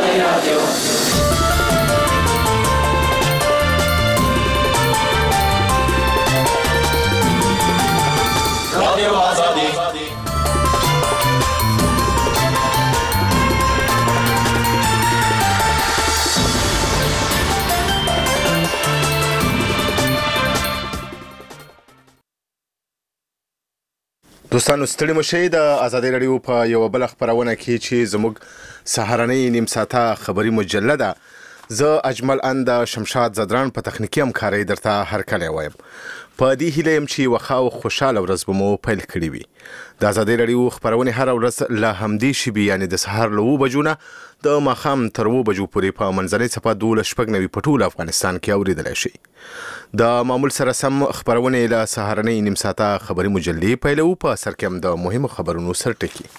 دوستانو ستړي مشئ د ازادي رادیو په یو بل خبرونه کې چې زموږ سهارنۍ نیم ساعته خبري مجله ده. زه اجمل اند شمشاد زدران په تخنیکی همکاري درته هرکلی وایم. په دې هیله يم چې وخا او خوشاله ورځ به مو پیل کړی وي. د ازادي رادیو خبرونه هر ورځ له همدې شی یعنی د سهار له 2 بجو نه د ماخام تر 2 بجو پورې په منځنۍ صفه 12 په ټول افغانستان کې اوریدل شي. د معمول سره سم خبرونه له سهارنۍ نیم ساعته خبري مجلې پیلو په سر کې د مهمو خبرونو سرټکی.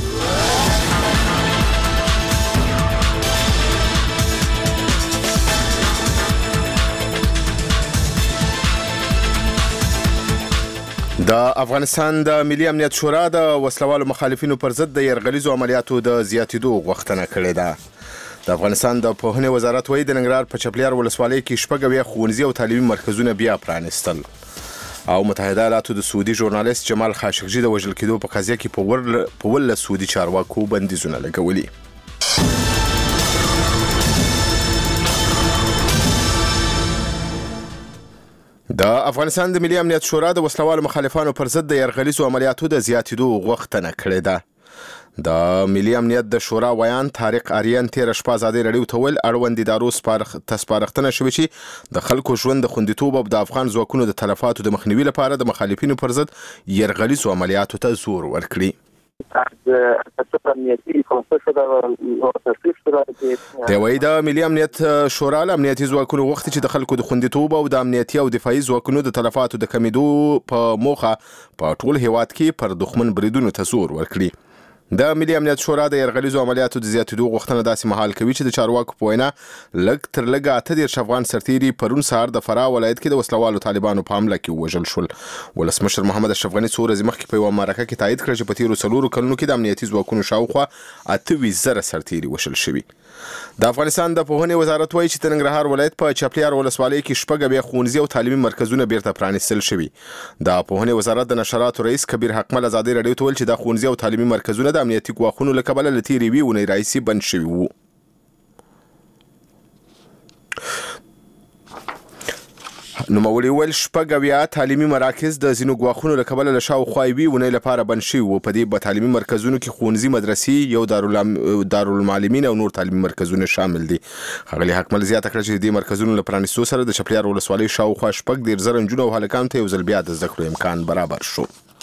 د افغانستان د ملي امنیت شورا د وسلوالو مخالفینو پر ضد د يرغلیزو عملیاتو د زیاتېدو غوښتنه کړې ده. د افغانستان د پوهنې وزارت وایي د ننګرهار په چپلیار ولسوالۍ کې 6 ښوونځي او تعلیمي مرکزونه بیا پرانیستل. او متحده ایالاتو د سعودي ژورنالیست جمال خاشقجي د وژل کېدو په قضیه کې په ول سعودي چارواکو بندیزونه لګولي. د افغانستان د ملي امنیت شورا د وسلوالو مخالفانو پر ضد د يرغلیزو عملیاتو د زیاتېدو غوښتنه کړې ده. د ملي امنیت د شورا ویان طارق آریان تیر شپه ازادي رادیو ته ویل اړوند ادارو سپارښتنه شوې چې د خلکو ژوند د خوندیتوب او د افغان ځواکونو د تلفاتو د مخنیوي لپاره د مخالفینو پر ضد يرغلیزو عملیاتو ته زور ورکړي. د وای د ملي امنیت شورا له امنیتي ځواکونو وخت چې د خلکو د خوندیتوب او د امنیتي او دفاعي ځواکونو د تلفاتو د کمیدو په موخه په ټول هیواد کې پر دښمن بریدونو ته زور ورکړي. د ملي امنیت شورا د يرغلیزو عملیاتو د زیاتېدو غوښتنه داسې مهال کوي چې د چارواکو په وینا لږ تر لږه 8 افغان سرتیري پرون سهار د فراه ولایت کې د وسلوالو طالبانو په حمله کې وژل شول. ولسمشر محمد اشرف غني څو ورځې مخکې په یو معرکه کې تایید کړ چې په تیرو 4 کلونو کې د امنیتي ځواکونو شاوخوا 28,000 سرتیري وژل شوي. د افغانستان د پوهنې وزارت وایي چې د ننګرهار ولایت په چپلیار ولسوالۍ کې 6 ښوونځي او تعلیمي مرکزونه بیرته پرانیستل شوي. د پوهنې وزارت د نشراتو رئیس کبیر حکمل ازادي رادیو ته ویل چې د ښوونځي او تعلیمي مرکزونه د امنیتي ګواښونو له کبله له تېرې یوې اونۍ راهیسې بند شوي وو. نوموړي ویل 6 تعلیمي مراکز د ځینو ګواښونو له کبله له شاوخوا یوې اونۍ لپاره بند شوي وو. په دې تعلیمي مرکزونو کې ښوونځي، مدرسې، یو دارالمعلمین او نور تعلیمي مرکزونه شامل دي. ښاغلي حکمل زیاته کړه چې د دې مرکزونو له پرانیستو سره د چپلیار ولسوالۍ شاوخوا 10,000 نجونو او هلکانو ته یو ځل بیا د زده کړو امکان برابر شو.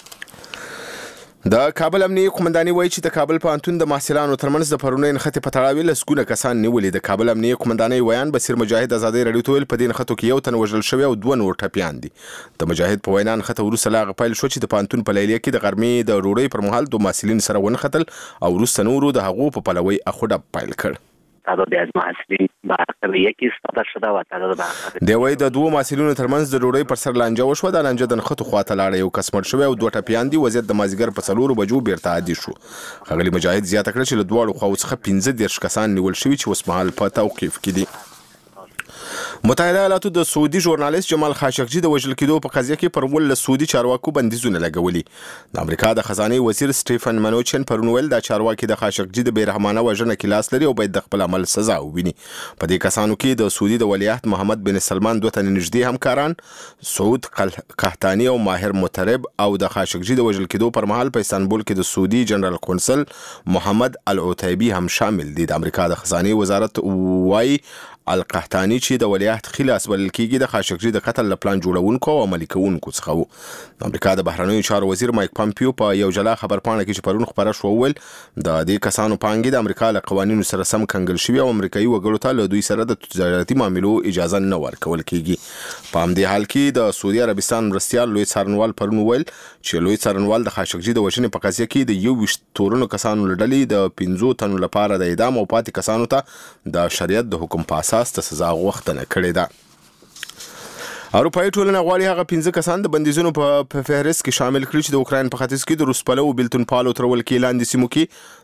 د کابل امنیه قومنداني وایي چې د کابل پوهنتون د محصلانو ترمنځ د پرونۍ نښتې په تړاو لسګونه کسان نیولي. د کابل امنیه قومنداني ویان بصیر مجاهد ازادي رادیو ته ویل په دې نښتو کې یو تن وژل شوی او 2 نور ټپیان دي. د مجاهد په وینا نښته وروسته له هغه پیل شو چې د پوهنتون په لیلیه کې د غرمې د ډوډۍ پر مهال 2 محصلین سره ونښتل او وروسته نورو د هغو په پلوي اخوډه پیل کړ. تعداد از محصلین برخلاف یکی استفاده شده و تعداد برخلاف دی وای د 2 محصلینو ترمنځ د ډوډۍ پر سر لانجه وشوه. د لانجه د نښتو خواته لاړه، یو کس مړ شوی او 2 ټپیان دي. وضعیت د مازیګر په 4 بجو بیرته عادي شو. ښاغلي مجاهد زیاته کړه چې له دواړو خواو څخه 15 کسان نیول شوي چې اوس مهال په توقیف کې دي. متحده ایالاتو د سعودي ژورنالیست جمال خاشقجي د وژل کېدو په قضیه کې پر ول سعودي چارواکو بندیزونه لګولي. د امریکا د خزانه وزیر سټیفن منوچن پرون ویل د چارواکي د خاشقجي د بیرحمانه وژنه کې لاس لري او باید د خپل عمل سزا وویني. په دې کسانو کې د سعودي د ولیعهد محمد بن سلمان 2 تن نږدې همکاران سعود قحطاني او ماهر مترب او د خاشقجي د وژل کېدو پر مهال په استانبول کې د سعودي جنرال قونسل محمد العتیبي هم شامل دي. د امریکا د خزانه وزارت وایي القحطاني چې د ولیعهد خلاص بلل کېږي د خاشقجي د قتل پلان جوړونکو او عملي کوونکو څخه وو. د امریکا د بهرنیو چارو وزیر مایک پامپیو په یو جلا خبرپاڼه کې چې پرون خبره شو ویل د دې کسانو پانګې د امریکا له قوانینو سره سم کنګل شوي او امریکایي وګړو ته له دوی سره د تجارتي معاملو اجازه نه ورکول کېږي. په همدې حال کې د سعودي عربستان مرستیال لوی څارنوال پرون ویل چې لوی څارنوال د خاشقجي د وژنې په قضیه کې د 21 تورنو کسانو لړلې د 15 تنو لپاره د اعدام او پاتې کسانو ته د شریعت د حکم په اساس د سزا غوښتنه کړې ده. اروپایي ټولنه غواړي هغه 15 کسان د بندیزونو په فهرست کې شامل کړي چې د اوکراین په ختیځ کې د روس پلو بیلتون پالو ترول کې لاندې سیمو کې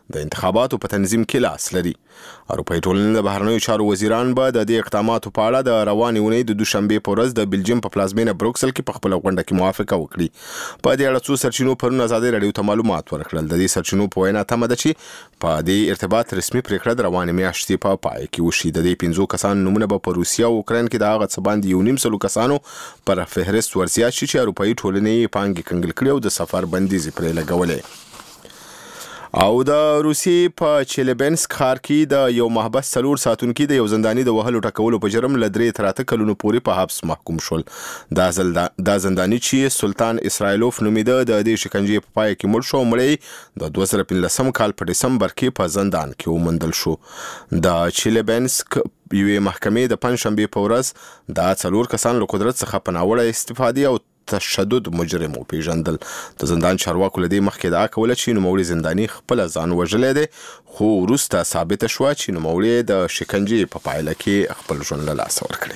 د انتخاباتو په تنظیم کې لاس لري. اروپایي ټولنې د بهرنیو چارو وزیران به د دې اقداماتو په اړه د روانې اونۍ د دوشنبې په ورځ د بلجیم په پلازمینه بروکسل کې په خپله غونډه کې موافقه وکړي. په دې اړه څو سرچینو پرون ازادي راډیو ته معلومات ورکړل. د دې سرچینو په وینا تمه ده چې په دې ارتباط رسمي پریکړه د روانې میاشتې په پای کې وشي. د دې 5 کسانو نومونه به په روسیا او اوکراین کې د هغه څه باندې 1.5 کسانو پر فهرست ورزیات شي چې اروپایي ټولنې پانګې کنګل کړي او د سفر بندیز پرې لګولې. او د روسي په چیلبنسک ښار کې د یو محبس 4 ساتونکي د یو زنداني د وهلو ټکولو په جرم ل 3 تر 8 کلونو پورې په حبس محکوم شول. دا زنداني چې سلطان اسرائیلوف نومیده د دې شکنجې په پای کې مړ شو. مړی د 2015 کال په دسمبر کې په زندان کې ومندل شو. د چیلبنسک یوې محکمې د پنځشنبه په ورځ د 4 کسانو له قدرت څخه په ناوړه استفادې او تشدد مجرم پیژندل. د زندان چارواکو له دې مخکې ادعا کوله چې نوموړي زنداني خپل ځان وژلی دی، خو وروسته ثابته شوه چې نوموړي د شکنجې په پایله کې خپل ژوند له لاسه ورکړی.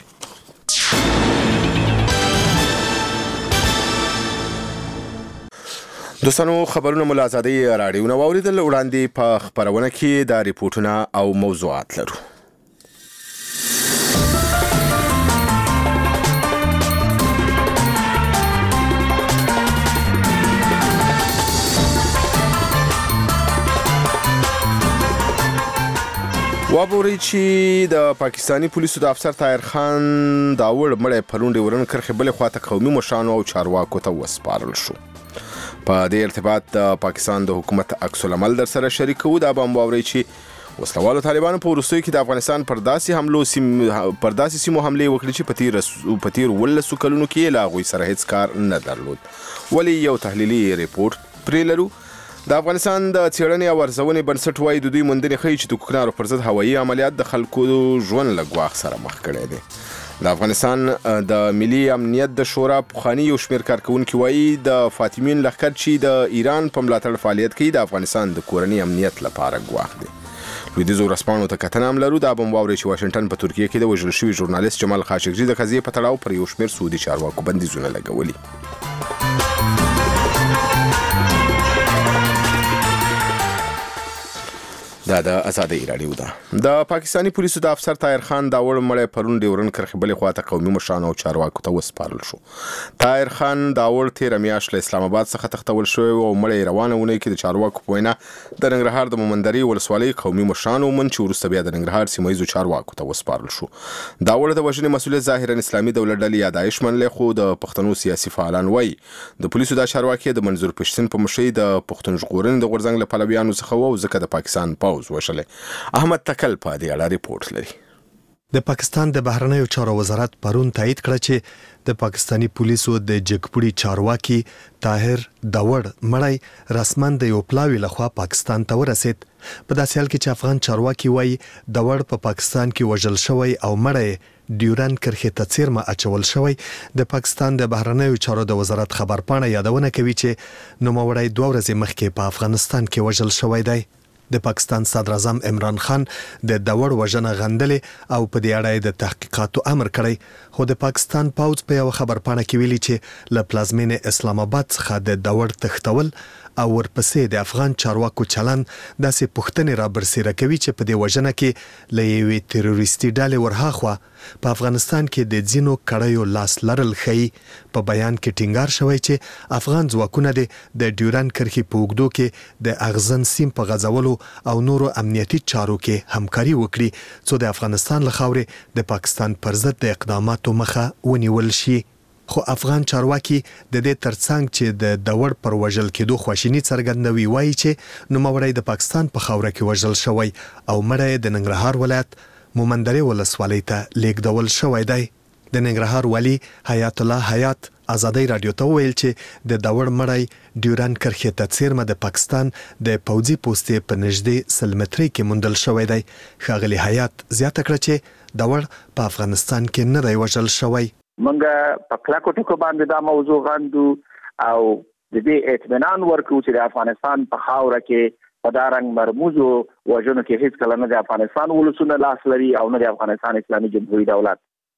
دوستانو خبرونه مو له ازادۍ راډیو نه واورېدل. وړاندې په خپرونه کې دا ریپورټونه او موضوعات لرو. وابوري چې د پاکستانی پولیسو د افسر طاهر خان داوړ مړی پرون ډیورن کرښې بلې خواته قومي مشرانو او چارواکو ته وسپارل شو. په دې ارتباط د پاکستان د حکومت عکس العمل در سره شریکو. دا به هم واورئ چې وسلوالو طالبانو په وروستیو کې د افغانستان پر داسې سیمو حملې وکړي چې په تیر 19 کلونو کې له هغوی سره هیڅ کار نه درلود. ولې یو تحلیلي ریپورټ پرې لرو. د افغانستان د څېړنې او ارزونې بنسټ وایي د دوی موندنې ښیي چې د کوکنارو پر ضد هوایي عملیات د خلکو ژوند له ګواښ سره مخ کړی دی. د افغانستان د ملي امنیت د شورا پخواني یو شمېر کارکوونکي وایي د فاطمین لښکر چې د ایران په ملاتړ فعالیت کوي د افغانستان د کورني امنیت لپاره ګواښ دی. لویدیځو ورځپاڼو ته کتنه هم لرو. دا به هم واورئ چې واشنګټن په ترکیه کې د وژل شوي ژورنالیست جمال خاشقجي د قضیې په تړاو پر یو شمېر سعودي چارواکو بندیزونه لګولي. دا د ازادۍ راډیو ده. د پاکستانی پولیسو د افسر طاهر خان داوړ مړی پرون ډیورن کرښې بلې خواته قومي مشرانو او چارواکو ته وسپارل شو. طاهر خان داوړ تېره میاشت له اسلام آباد څخه تښتول شوی او مړی روانه اونۍ کې د چارواکو په وینا د ننګرهار د مومندرې ولسوالۍ قومي مشرانو وموند چې وروسته بیا د ننګرهار سیمه ییزو چارواکو ته وسپارل شو. داوړ د وژنې مسؤلیت ظاهرا اسلامي دولت ډلې یا داعش منلی، خو د پښتنو سیاسي فعالان وایي د پولیسو دا چارواکي د منظور پښتین په مشرۍ د پښتون ژغورنې د غورځنګ له پلویانو څخه وو، ځکه د پاکستان پوځ وشلی. احمد تکل په دې اړه ریپورت لري. د پاکستان د بهرنیو چارو وزارت پرون تایید کړ چې د پاکستانی پولیسو د جګپوړي چارواکي طاهر داوړ مړی رسما د یو پلاوي لخوا پاکستان ته ورسید. په داسې حال کې چې افغان چارواکي وایي داوړ په پاکستان کې وژل شوی او مړی ډیورن کرښې ته څیرمه اچول شوی. د پاکستان د بهرنیو چارو د وزارت خبرپاڼه یادونه کوي چې نوموړی 2 ورځې مخکې په افغانستان کې وژل شوی دی. د پاکستان صدر اعظم عمران خان د داوړ وژنه غندلې او په دې اړه د تحقیقاتو امر کړی، خو د پاکستان پوځ په یو خبرپاڼه کې ویلي چې له پلازمینې اسلام آباد څخه د داوړ تښتول او ورپسې د افغان چارواکو چلن داسې پوښتنې را برسېره کوي چې په دې وژنه کې له یوې تروریستي ډلې ورهاخوا په افغانستان کې د ځینو کړیو لاس لرل ښیي. په بیان کې ټینګار شوی چې افغان ځواکونه د ډیورن کرښې په اوږدو کې د اغزن سیم په غځولو او نورو امنیتي چارو کې همکاري وکړي څو د افغانستان له خاورې د پاکستان پر ضد د اقداماتو مخه ونیول شي. خو افغان چارواکي د دې ترڅنګ چې د داوړ پر وژل کېدو خواشیني څرګندوي، وایي چې نوموړی د پاکستان په خاوره کې وژل شوی او مړی د ننګرهار ولایت مومندرې ولسوالۍ ته لیږدول شوی دی. د ننګرهار والي حیات الله حیات ازادۍ راډیو ته وویل چې د داوړ مړی ډیورن کرښې ته څیرمه د پاکستان د پوځي پوستې په نږدې 100 مترۍ کې موندل شوی دی. ښاغلي حیات زیاته کړه چې داوړ په افغانستان کې نه دی وژل شوی. منګه په کلاکو ټکو باندې دا موضوع غندو او د دې اطمینان ورکو چې د افغانستان په خاوره کې په دارنګ مرموزو وژنو کې هیڅ کله نه د افغانستان ولسونه لاس لري او نه د افغانستان اسلامي جمهوریت دولت.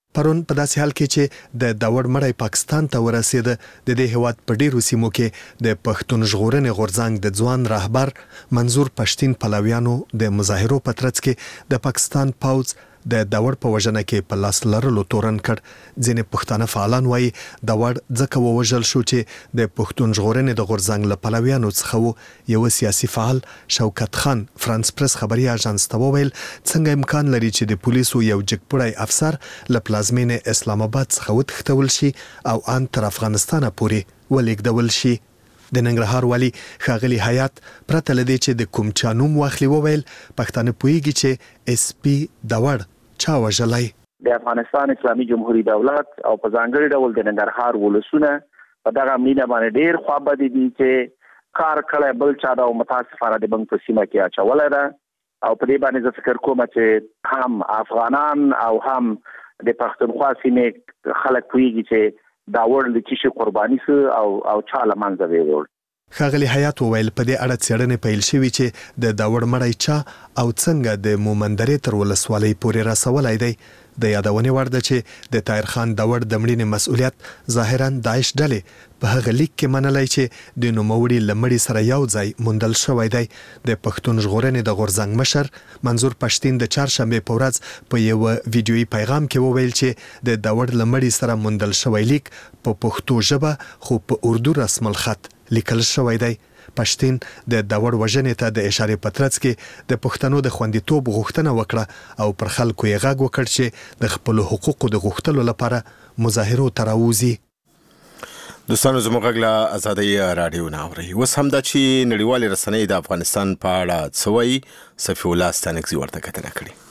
پرون په داسې حال کې چې د داوړ مړی پاکستان ته ورسېد، د دې هیواد په ډیرو سیمو کې د پښتون ژغورنې غورځنګ د ځوان رهبر منظور پښتين پلویانو د مظاهرو په ترڅ کې د پاکستان پوځ د داوړ په وژنه کې په لاس لرلو تورن کړ. ځینې پښتانه فعالان وایي داوړ ځکه ووژل شو چې د پښتون ژغورنې د غورځنګ له پلویانو څخه وو. یو سیاسي فعال شوکت خان فرانس پریس خبري اژانس ته وویل څنګه امکان لري چې د پولیسو یو جګپړی افسر له پلازمینې اسلام آباد څخه وتښتول شي او ان تر افغانستان پورې ولېږدول شي. د ننګرهار والی ښاغلي حیات پرته له دې چې د کوم چا نوم واخلي وویل پښتانه پوهیږي چې اس پی داوړ چا وژلی. د افغانستان اسلامي جمهوریت دولت او په ځانګړي ډول د ننګرهار ولسونه په دغه مینه باندې ډیر خوابدي دي چې کار کړی بل چا دا متاسفانه د بنګ په سیمه کې اچولی ده او په دې باندې زه فکر کوم چې هم افغانان او هم د پښتونخوا سیمې خلک پوهیږي چې داوړ د چی قرباني سو او چا لمنځه ویول. ښاغلي حیات وویل په دې اړه څېړنې پیل شوې چې د داوړ مړی چا او څنګه د مومندرې تر ولسوالۍ پورې رسولی دی. د یادونې وړ ده چې د طاهر خان داوړ د مړینې مسؤلیت ظاهرا داعش ډلې په هغه لیک کې منلی چې د نوموړي له مړي سره یو ځای موندل شوی دی. د پښتون ژغورنې د غورځنګ مشر منظور پښتين د چهارشنبې په ورځ په یو ویډیويي پیغام کې وویل چې د داوړ له مړي سره موندل شوی لیک په پښتو ژبه خو په اردو رسم الخط لیکل شوی دی. پښتين د داوړ وژنې ته د اشارې په ترڅ کې د پښتنو د خوندیتوب غوښتنه وکړه او پر خلکو یې غږ وکړ چې د خپل حقوقو د غوښتلو لپاره مظاهرو ته راوځي. دوستانو زموږ غږ له ازادۍ راډیو نه اورئ. اوس همدا چې نړیوالې رسنۍ د افغانستان په اړه څه وایي صفي الله ستانکزي ورته کتنه کړې.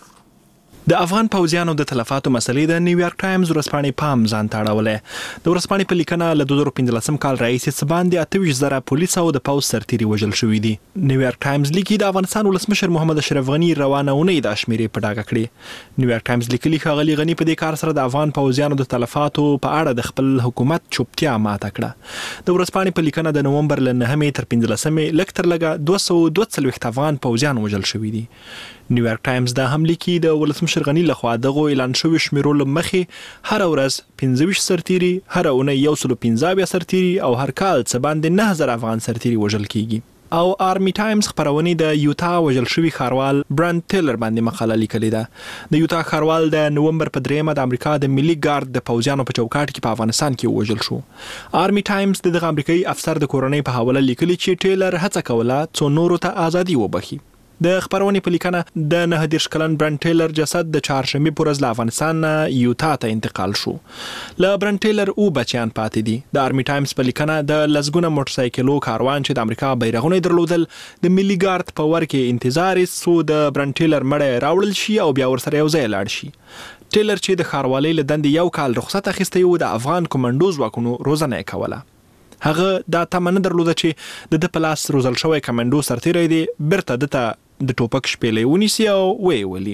د افغان پوځیانو د تلفاتو مسلې د نیویارک ټایمز ورځپاڼې پام ځان ته اړولې. د ورځپاڼې په لیکنه له 2015 کال راهیسې څه باندې 28,000 پولیس او د پوځ سرتیري وژل شوي دي. نیویارک ټایمز لیکي د افغانستان ولسمشر محمد اشرف غني روانه اونۍ دا شمیرې په ډاګه کړې. نیویارک ټایمز لیکلي ښاغلي غني په دې کار سره د افغان پوځیانو د تلفاتو په اړه د خپل حکومت چوپتیا ماته کړه. د ورځپاڼې په لیکنه د نومبر له 9 تر 15 لږ تر لږه 242 افغان پوځیان وژل شوي دي. نیویارک ټایمز دا هم لیکي د ولسمشر غني لخوا دغه اعلان شوی شمیرو لمخې هر ورځ 25 سرتیري، هر اونۍ 115 سرتیري او هر کال څه باندې 9000 افغان سرتیري وژل کیږي. او آرمی ټایمز خبرونه د یوتا وژل شوی خاروال برانت ټیلر باندې مقاله لیکلې ده. د یوتا خاروال د نومبر په 3 د امریکا د ملي ګارد د پوځیانو په چوکاټ کې په افغانستان کې وژل شو. آرمی ټایمز د امریکایي افسر د کورنۍ په حواله لیکلي چې ټیلر هڅه کوله څو نورو ته ازادي وبخي. د خبرونې په لیکنه د 19 کلن برانت ټیلر جسد د چهارشنبې په ورځ له افغانستان یوتا ته انتقال شو. له برانت ټیلر او بچیان پاتې دي. د آرمی ټایمز په لیکنه د لسګونه موټر سایکلو کاروان چې د امریکا بیرغونه درلودل د ملي ګارد په ور کې انتظار سو د برانت ټیلر مړی راوړل شي او بیا ورسره یو ځای لاړ شي. ټیلر چې د خاروالۍ له دندې یو کال رخصت اخیستی و د افغان کمانډو ځواکونو روزنه یې کوله. هغه دا تمه نه درلوده چې د پلاس روزل شوی کمانډو سرتیری دی بیرته دته د ټوپک شپېلې ونیسي او ویولي.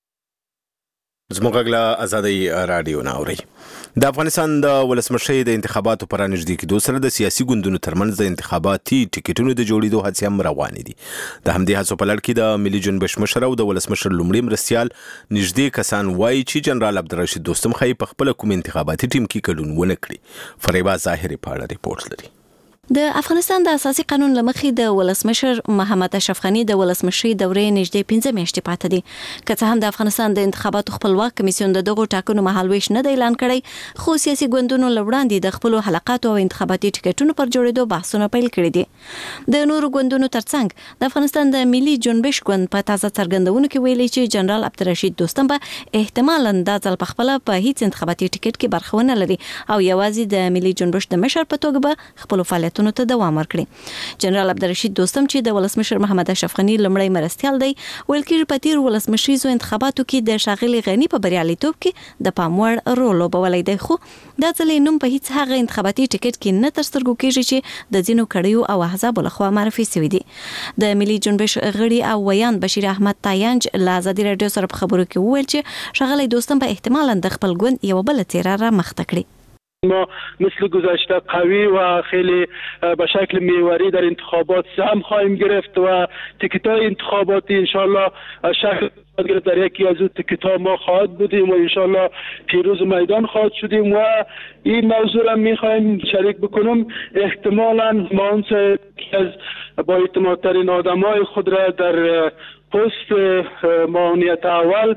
زموږ غږ له ازادۍ راډیو نه اورئ. د افغانستان د ولسمشۍ د انتخاباتو پر نږدې کېدو سره د سیاسي ګوندونو ترمنځ د انتخاباتي ټیکټونو د جوړېدو هڅې هم روانې دي. د همدې هڅو په لړ کې د ملي جنبش مشر او د ولسمشر لومړي مرستیال نږدې کسان وایي چې جنرال عبدالرشید دوستم ښایي په خپله کوم انتخاباتي ټیم کې ګډون ونه کړي. فریبا ظاهري په اړه ریپورټ لري. د افغانستان د اساسي قانون لمخې د ولسمشر محمد اشرف غني د ولسمشي دورې نږدې 15 میاشتې پاتې دي. که څه هم د افغانستان د انتخاباتو خپلواک کمیسیون د دغو ټاکنو مهالویش نه دی اعلان کړی، خو سیاسي ګوندونو لوړاندې د خپل حلقاتو او انتخاباتي ټیکټونو پر جوړېدو بحثونه پیل کړي دي. د نورو ګوندونو ترڅنګ د افغانستان د ملي جنبش ګوند په تازه څرګندونو کې ویلي چې جنرال عبدالرشید دوستم به احتمالاً د ځل په خپل په هیڅ انتخاباتي ټیکټ کې برخه ونه لري او یوازې د ملي جنبش د مشر په توګه به خپل فعالیتونه ته دوام ورکړي. جنرال عبدالرشید دوستم چې د ولسمشر محمد اشرف غني لمړی مرستیال دی، ویل کېږي په تیر ولسمشریزو انتخاباتو کې د ښاغلي غني په بریالیتوب کې د پام وړ رول لوبولی دی، خو دا ځل یې نوم په هیڅ هغه انتخاباتي ټیکټ کې نه تر سترګو کېږي چې د ځینو کړیو او احزابو لخوا معرفي شوي دي. د ملي جنبش غړي او ویان بشیر احمد تاینج له ازادي راډیو سره په خبرو کې وویل چې ښاغلی دوستم به احتمالاً د خپل ګوند یوه بله څېره رامخته کړي. ما مثل گذشته قوی و خیلی به شکل محوری در انتخابات سهم خواهیم گرفت و تیکت‌های انتخاباتی انشالله شکل در یکی از اون کتاب ما خواهد بودیم و انشالله پیروز میدان خواهد شدیم و این موضوع را میخوایم شریک بکنم. احتمالاً ما از با اعتمادترین آدمای خود را در پست معاونیت اول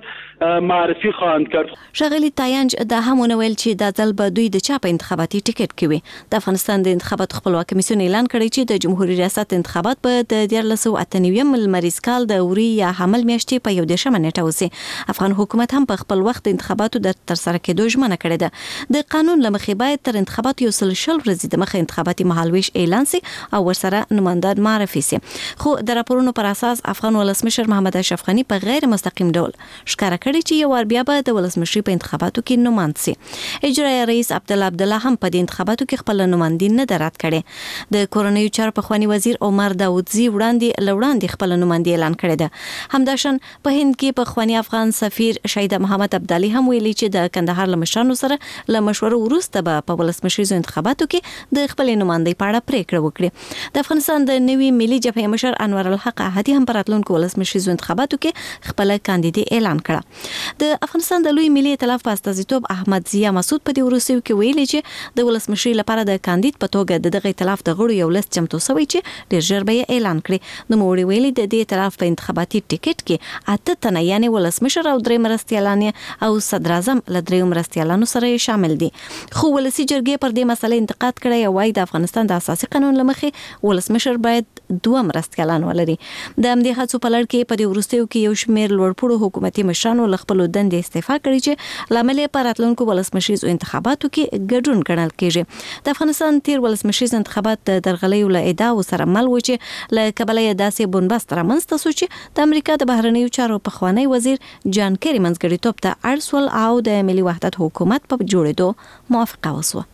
معرفي خواهند کرد. ښاغلي تاینج دا هم ونویل چې دا ځل به دوی د چا په انتخاباتي ټیکټ کې وي. د افغانستان د انتخاباتو خپلواک کمیسیون اعلان کړی چې د جمهوریت ریاست انتخابات به د 1998 لمریز کال د اوري یا حمل میاشتې په 11 نیټه وسی. افغان حکومت هم په خپل وخت انتخاباتو د ترسره کېدو ژمنه کړې ده. د قانون لمخې باید تر انتخاباتو 100 ورځې د مخه انتخاباتي مهالويش اعلان سي او ورسره نمائندان معرفي سي. خو د راپورونو پر اساس افغان ولسمشر محمد اشرف غنی په غیر مستقیم ډول ښکارا کړی چې یو ور بیا به د ولسمشي په انتخاباتو کې نوماند سي. اجرایي رئیس عبدالله هم په دې انتخاباتو کې خپل نوماندي نه درات کړي. د کورنیو چارو پخوانی وزیر عمر داودزی وړاندې خپل نوماندي اعلان کړی ده. همداشن په هند کې پخوانی افغان سفیر شهید محمد عبدالي هم ویلي چې د کندهار لمشانو سره له مشورو وروسته به په ولسمشي انتخاباتو کې د خپل نوماندي په اړه پریکړه وکړي. د افغانستان د نوي ملي جبهې مشر انور الحق احدي هم پراتلونکو ولسمشي انتخاباتو کې خپل کاندیدي اعلان کړ. د افغانستان د لوی ملي ائتلاف په استازیتوب احمد ضیا مسعود په دې وروستیو کې ویلي چې د ولسمشي لپاره د کاندید په توګه د دغه ائتلاف د غړو یو لست چمتو شوی چې ډیر ژر به اعلان کړي. نو موږ ویلي د دې ائتلاف په انتخاباتي ټیکټ کې 8 تنه یعنی ولسمشر او 3 مرستیالان او صدر اعظم له 3 مرستیالانو سره شامل دي. خو ولسی جرګې پر دې مسله انتقاد کړی او وايي د افغانستان د اساسي قانون لمخې ولسمشر باید 2 مرستیالان ولري. د امدې هڅو په لړ کې په دې وروستیو کې یو شمېر لوړپوړو حکومتي مشرانو له خپل دندې استعفا کړې چې لامل یې په راتلونکو ولسمشریزو انتخاباتو کې ګډون ګڼل کېږي. د افغانستان تیر ولسمشریز انتخابات د درغلیو له ادعاو سره مل و چې له کبله یې داسې بنبست رامنځته شو چې د امریکا د بهرنیو چارو پخوانی وزیر جان کیری منځګړیتوب ته اړ شول او د ملي وحدت حکومت په جوړېدو موافقه وسوه.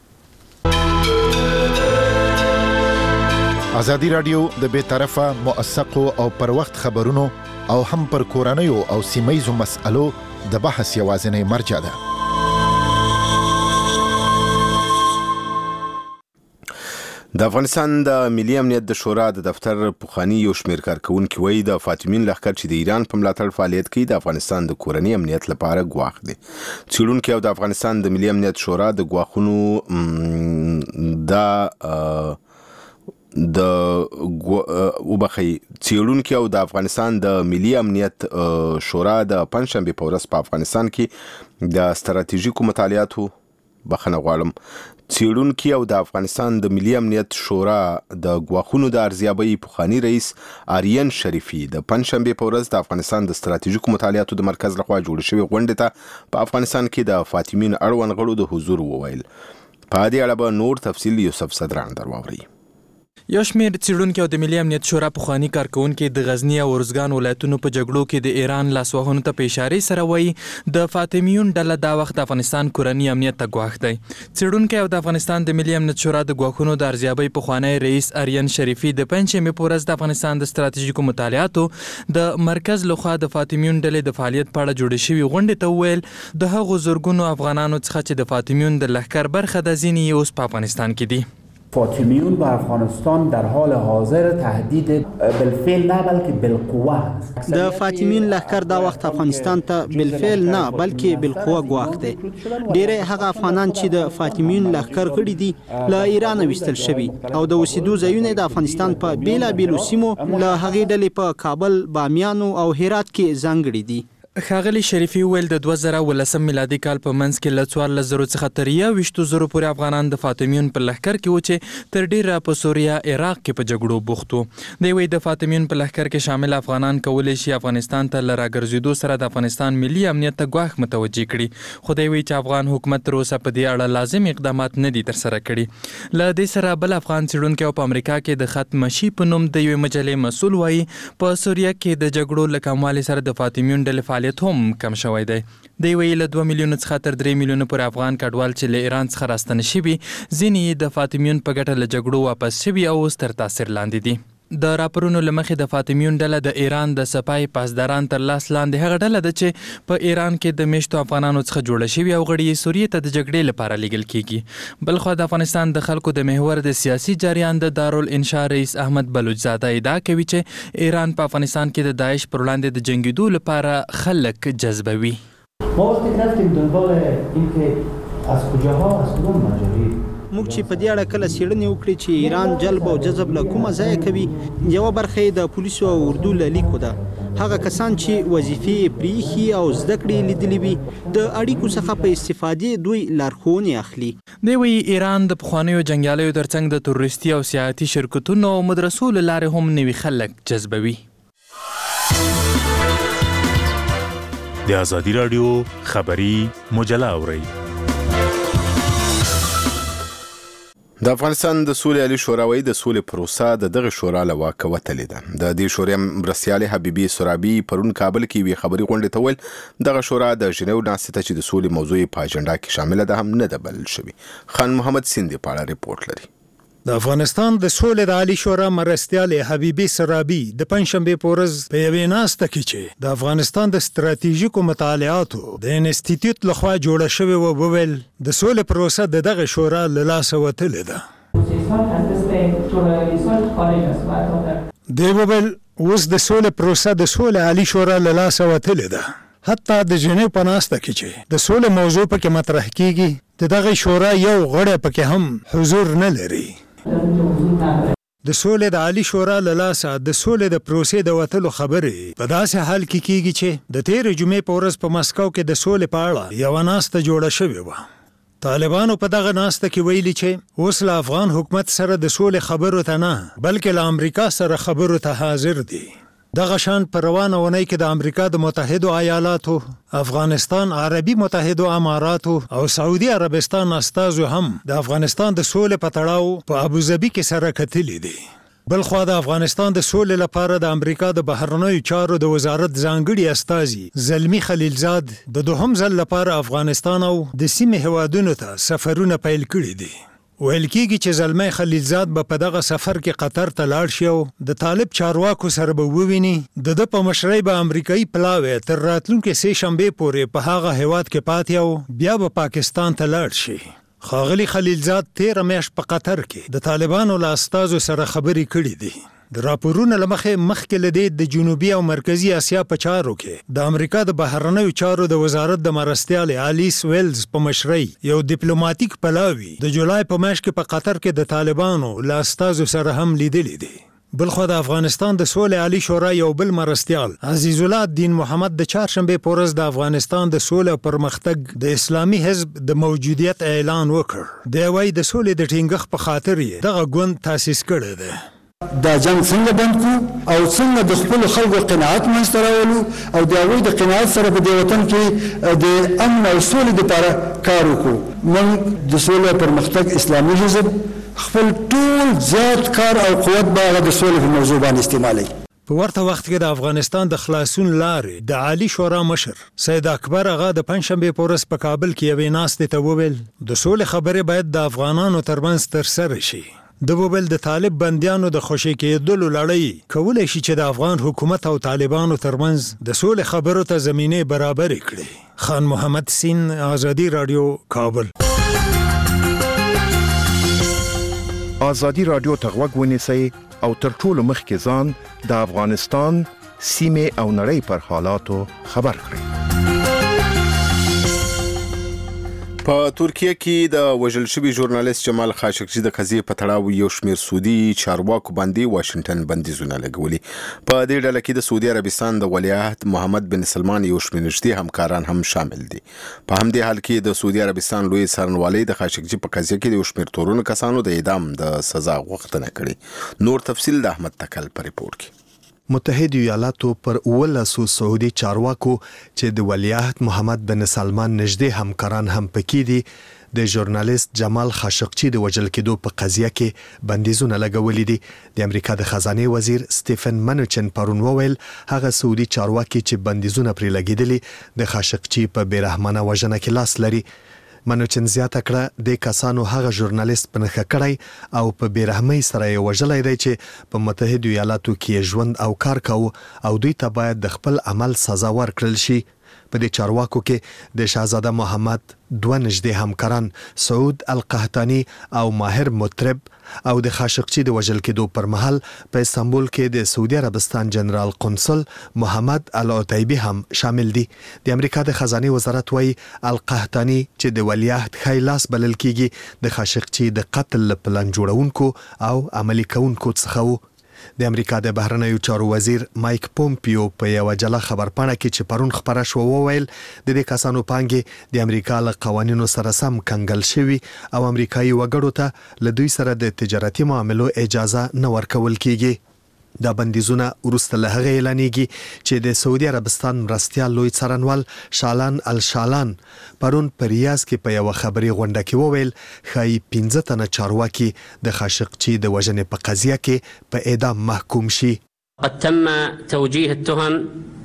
ازادي رادیو د بې طرفه موثقو او پر وخت خبرونو او هم پر کورنیو او سیمایزو مسألو د بحث یوازینی مرجع ده. د افغانستان د ملي امنیت د شورا د دفتر پخوانی یو شمېر کارکونکي وایي د فاطمین لښکر چې د ایران په ملاتړ فعالیت کوي د افغانستان د کورني امنیت لپاره ګواښ دی. څېړونکي او د افغانستان د ملي امنیت شورا د ګواښونو څېړونکي او د افغانستان د ملي امنیت شورا د پنځشنبې په ورځ په افغانستان کې د ستراتیژیکو مطالعاتو څېړونکي او د افغانستان د ملي امنیت شورا د ګواښونو د ارزیابۍ پخوانی رئیس آریان شریفي د پنځشنبې په ورځ د افغانستان د ستراتیژیکو مطالعاتو د مرکز لخوا جوړ شوی غونډې ته په افغانستان کې د فاطمین اړوند غړو د حضور وویل. په دې اړه به نور تفصیل یوسف صدران درواوري. یو شمېر څېړونکي او د ملي امنیت شورا پخواني کارکونکي د غزني او ارزګان ولایتونو په جګړو کې د ایران لاسوهنو ته په اشارې سره وایي د فاطمیون ډله دا وخت د افغانستان کورني امنیت ته ګواښ دی. څېړونکي او د افغانستان د ملي امنیت شورا د ګواښونو د ارزیابۍ پخوانی رئیس آریان شریفي د پنځشنبې په ورځ د افغانستان د ستراتیژیکو مطالعاتو د مرکز لخوا د فاطمیون ډلې د فعالیت په اړه جوړې شوې غونډې ته وویل د هغو زرګونو افغانانو څخه چې د فاطمیون د لښکر برخه ده ځینې یې اوس په افغانستان کې دي. فاطمیون به افغانستان در حال حاضر تهدید بالفعل نه بلکه بالقوه د فاطمیون لښکر دا وخت افغانستان ته بالفعل نه بلکه بالقوه ګواښ دی. ډېری هغه افغانان چې د فاطمیون لښکر غړي دي له ایران ویستل شوي او د اوسېدو ځایونه د افغانستان په بیلابیلو سیمو له هغې ډلې په کابل، بامیانو او هرات کې ځانګړي دي. ښاغلي شریفي ویل د 2019 میلادي کال په منځ کې له 14,000 څخه تر 21,000 پورې افغانان د فاطمیون په لښکر کې و چې تر ډیره په سوریه، عراق کې په جګړو بوخت وو. دی وایي د فاطمیون په لښکر کې شامل افغانان کولی شي افغانستان ته له راګرځېدو سره د افغانستان ملي امنیت ته ګواښ متوجه کړي. خو دی وایي چې افغان حکومت تر اوسه په دې اړه لازم اقدامات نه دي ترسره کړي. له دې سره بل افغان څېړونکی او په امریکا کې د خط مشي په نوم د یوې مجلې مسؤل وایي په سوریه کې د جګړو له کموالي سره د فاطمیون ډلې فعالیت هم کم شوی دی. دی وایي له 2 میلیونو څخه تر 3 میلیونو پورې افغان کډوال چې له ایران څخه راستنه شوي ځینې یې د فاطمیون په ګټه له جګړو واپس شوي او اوس تر تاثیر لاندې دي. د راپورونو لمخې د فاطمیون ډله د ایران د سپای پاسداران تر لاس لاندې هغه ډله ده چې په ایران کې د میشتو افغانانو څخه جوړه شوي او غړي یې سوریې ته د جګړې لپاره لیږل کیږي. بلخوا د افغانستان د خلکو د محور د سیاسي جریان د دارالانشا رئیس احمد بلوچزاده ادعا کوي چې ایران په افغانستان کې د داعش پر وړاندې د جنګېدو لپاره خلک جذبوي. ما وقتی رفتیم دنبال اینکه از کجاها از کدوم مجاری موږ چې په دې اړه کله څېړنې وکړې چې ایران جلب او جذب له کومه ځایه کوي، یوه برخه یې د پولیسو او اردو له لیکو ده. هغه کسان چې وظیفې پرېښي او زده کړې لیدلې وي د اړیکو څخه په استفادې دوی لارښوونې اخلي. دی وایي ایران د پخوانیو جنګیالیو ترڅنګ د تروریستي او سیاحتي شرکتونو او مدرسو له لارې هم نوي خلک جذبوي. د ازادي راډیو خبري مجله اورئ. د افغانستان د سولې عالی شورا وایي د سولې پروسه د دغه شورا له واکه وتلې ده. د دې شورا مرستیالې حبیبي سرابي پرون کابل کې وی خبري غونډې ته ویل دغه شورا د ژنیو ناستې ته چې د سولې موضوع په اجنډا کې شامل ده هم نه ده بلل شوی. خان محمد سیندی په اړه ریپورت لري. د افغانستان د سولې د عالی شورا مرستیالې حبیبي سرابي د پنځشنبه په ورځ په یوې ناسته کې چې د افغانستان د ستراتیژیکو مطالعاتو د انسټیټیوټ لخوا جوړه شوې و وویل د سولې پروسه د دغه شورا له لاسه وتلې ده. دی وویل اوس د سولې پروسه د سولې عالی شورا له لاسه وتلې ده. حتی د ژنیو په ناسته کې چې د سولې موضوع پکې مطرح کیږي د دغه شورا یو غړی پکې هم حضور نه لري. د سولې د عالی شورا له لاسه د سولې د پروسې د وتلو خبرې په داسې حال کې کیږي چې د تېرې جمعې په ورځ په مسکو کې د سولې په اړه یوه ناسته جوړه شوې وه. طالبانو په دغه ناسته کې ویلي چې اوس له افغان حکومت سره د سولې خبرو ته نه بلکې له امریکا سره خبرو ته حاضر دي. دغه شان په روانه اونۍ کې د امریکا د متحدو ایالاتو، افغانستان عربي متحدو اماراتو او سعودي عربستان استازو هم د افغانستان د سولې په تړاو په ابوظبي کې سره کتلي دي. بلخوا د افغانستان د سولې لپاره د امریکا د بهرنیو چارو د وزارت ځانګړي استازي زلمی خلیلزاد د دوهم ځل لپاره افغانستان او د سیمې هیوادونو ته سفرونه پیل کړي دي. ویل کېږي چې زلمی خلیلزاد به په دغه سفر کې قطر ته لاړ شي او د طالب چارواکو سره به وویني. د په مشرۍ به امریکایي پلاوی تر راتلونکي سې شنبې پورې په هغه هیواد کې پاتې او بیا به پاکستان ته لاړ شي. ښاغلي خلیلزاد 13 میاشت په قطر کې د طالبانو له استازو سره خبرې کړې دي. د راپورونو له مخکې له دې د جنوبي او مرکزي اسیا په چارو کې د امریکا د بهرنیو چارو د وزارت د مرستیالې آلیس ویلز په مشرۍ یو ډیپلوماټیک پلاوی د جولای په میاشت کې په قطر کې د طالبانو له استازو سره هم لیدلې دي. بلخوا د افغانستان د سولې عالی شورا یو بل مرستیال عزیز الله الدین محمد د چهارشنبه په ورځ د افغانستان د سولې او پرمختګ د اسلامي حزب د موجودیت اعلان وکړ. دی وایي د سولې د ټینګښت په خاطر یې دغه ګوند تاسیس کړی دی. دا جنگ څنګه بند کړو او څنګه د خپل خلکو قناعت منځته راولو او د هغوی د قناعت سره په دې وطن کې د امن او سولې لپاره کار وکړو. موږ د سولې او پرمختګ اسلامي حزب خپل ټول زیات کار او قوت به هغه د سولې په موضوع باندې استعمالوي. په ورته وخت کې د افغانستان د خلاصون لارې د عالی شورا مشر سید اکبر آغا د پنځشنبه په ورځ په کابل کې یوې ناستې ته وویل د سولې خبرې باید د افغانانو ترمنځ ترسره شي. د وویل د طالب بندیانو د خوشي کېدلو لړۍ کولی شي چې د افغان حکومت او طالبانو ترمنځ د سولې خبرو ته زمینه برابرې کړي. خان محمد سین، ازادي رادیو، کابل. ازادي رادیو ته غوږ ونیسئ او تر ټولو مخکې ځان د افغانستان سیمې او نړۍ پر حالاتو خبر کړئ. په ترکیه کې د وژل شوي ژورنالیست جمال خاشقجي د قضیې په تړاو یو شمېر سعودي چارواکو باندې واشنګټن بندیزونه لګولي. په دې ډله کې د سعودي عربستان د ولیعهد محمد بن سلمان یو شمېر نږدې همکاران هم شامل دي. په همدې حال کې د سعودي عربستان لوی څارنوالۍ د خاشقجي په قضیه کې د یو شمېر تورنو کسانو د اعدام د سزا غوښتنه کړې. نور تفصیل د احمد تکل په ریپورت کې. متحده ایالاتو پر 19 سعودي چارواکو چې د ولیعهد محمد بن سلمان نږدې همکاران هم پکې دي د ژورنالیست جمال خاشقجي د وژل کېدو په قضیه کې بندیزونه لګولي دي. د امریکا د خزانه وزیر سټیفن منوچن پرون وویل هغه سعودي چارواکي چې بندیزونه پرې لګیدلي د خاشقجي په بیرحمانه وژنه کې لاس لري. منوچن زیاته کړه د کسانو هغه ژورنالیست په نخښه کړی او په بیرحمۍ سره یې وژلی دی چې په متحده ایالاتو کې ژوند او کار کاوه او دوی ته باید د خپل عمل سزا ورکړل شي. په دې چارواکو کې د شاهزاده محمد دوه نږدې همکاران سعود القحطاني او ماهر مطرب او د خاشقچي د وژل کېدو پر مهال په استانبول کې د سعودي عربستان جنرال قونسل محمد العتیبي هم شامل دي. د امریکا د خزانه وزارت وايي القحطاني چې د ولیعهد خیلاس بلل کېږي د خاشقچي د قتل پلان جوړونکو او عملی کوونکو څخه وو. د امریکا د بهرنیو چارو وزیر مایک پومپیو په یو جلا خبرپاڼه کې چې پرون خبره شو وویل د دې کسانو پانګې د امریکا له قوانینو سره سم کنګل شوی او امریکایي وګړو ته له دوی سره د تجارتي معاملو اجازه نه ورکول کیږي. دا بندیزونه وروسته له هغه اعلانېږي چې د سعودي عربستان مرستیال لوی څارنوال شالان الشالان پرون په ریاض کې په یو خبري غونډه کې وویل ښایي 15 تنه چارواکي د خاشقچي د وژنې په قضیه کې په اعدام محکوم شي. قد تم توجيه التهم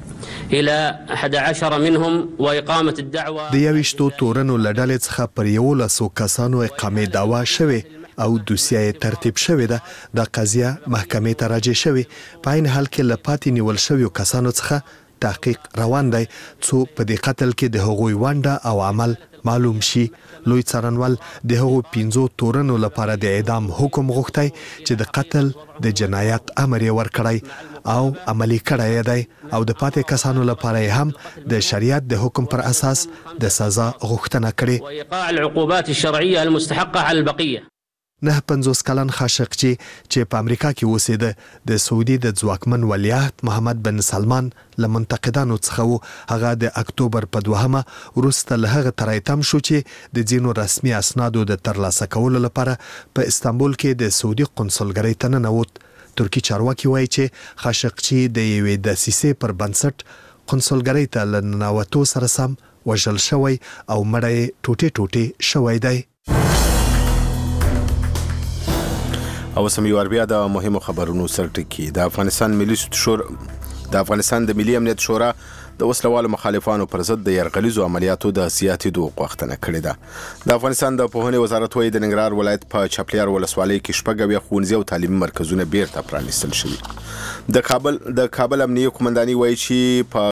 الى 11 منهم واقامه الدعوه. د یوشتو تورنو لړل څخه پر 11 کسانو اقامه دعوا شوه او دوسیه ترتیب شوې ده. د قضیه محکمې ته راجع شوې په عین حال کې لپاتې نیول شوی کسانو څخه تحقیق روان دی څو په دې قتل کې د هغوی ونډه او عمل معلوم شي. لوی څارنوال د هغو 15 تورنو لپاره د اعدام حکم غوښتی چې د قتل د جنایت امر یې ورکړی او عملی کړی دی او د پاتې کسانو لپاره هم د شریعت د حکم پر اساس د سزا غوښتنه کړې. وايقاع العقوبات الشرعيه المستحقه على البقيه. 50 کلن خاشقچي چې په امریکا کې اوسېده د سعودي د ځواکمن ولیعهد محمد بن سلمان له منتقدانو څخه وو. هغه د اکتوبر په 2 وروسته له هغه ترایتم شو چې د ځینو رسمي اسنادو د ترلاسه کولو لپاره په استانبول کې د سعودي قونسلګرۍ ته ننوت. ترکی چارواکي وایي چې خاشقچي د یوې دسیسې پر بنسټ قونسلګرۍ ته له ننوتو سره سم وژل شوی او مړی ټوټې ټوټې شوی دی. او سم یو بیا د مهمو خبرونو سرټکی. د افغانستان د ملي امنیت شورا د وسلوالو مخالفانو پر ضد د يرغلیزو عملیاتو د سیاسيدو غوښتنه کړې ده. د افغانستان د پوهنې وزارت وايي د ننګرهار ولایت په چپلیار ولسوالۍ کې شپږ ښوونځي او تعلیمي مرکزونه بیرته پرانیستل شوي. د کابل امنیه قومنداني وايي چې په